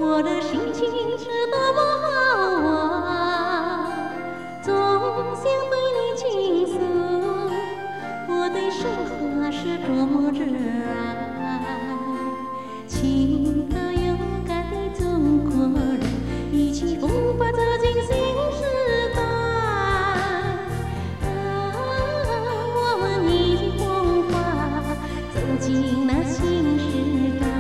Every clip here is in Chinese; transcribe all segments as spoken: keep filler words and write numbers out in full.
我的心情是多么好啊，总想对你倾诉，我对生活是多么热爱。请和勇敢的中国人一起步伐走进新时代。啊，我们一起红发走进那新时代。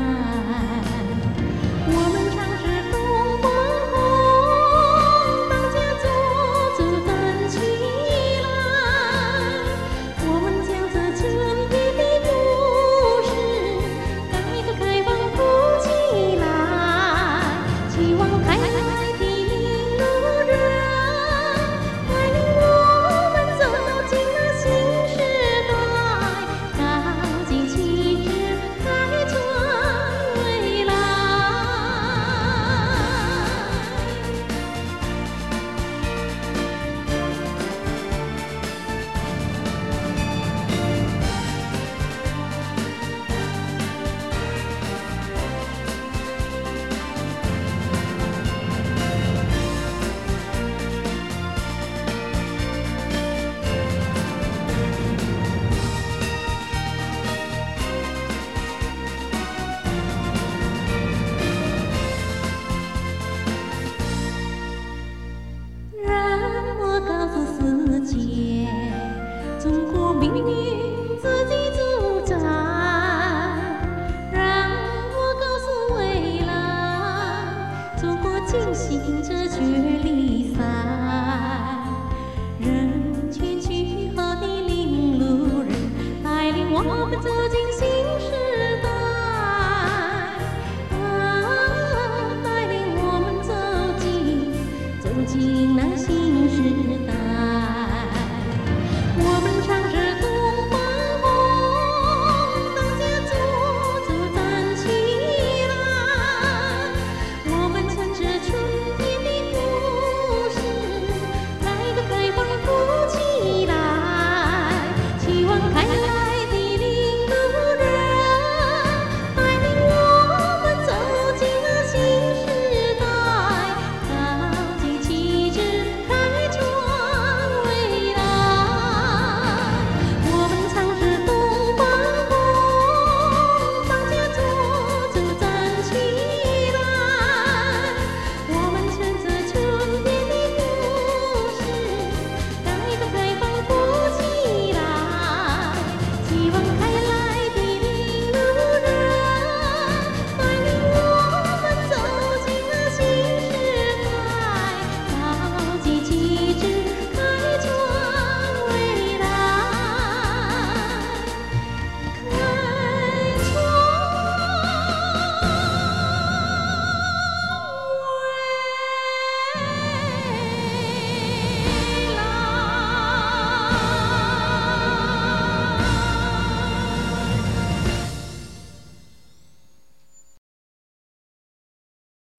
我们唱是东方红，大家做主站起来。我们将这真理的故事，改革开放扶起来。希望开开的领路人，带领我们走进那新时代，高举旗帜，开创未来。让我告诉世界，中国命运自己主宰。让我告诉未来，中国进行着决力赛。人权去后的领路人，带领我们走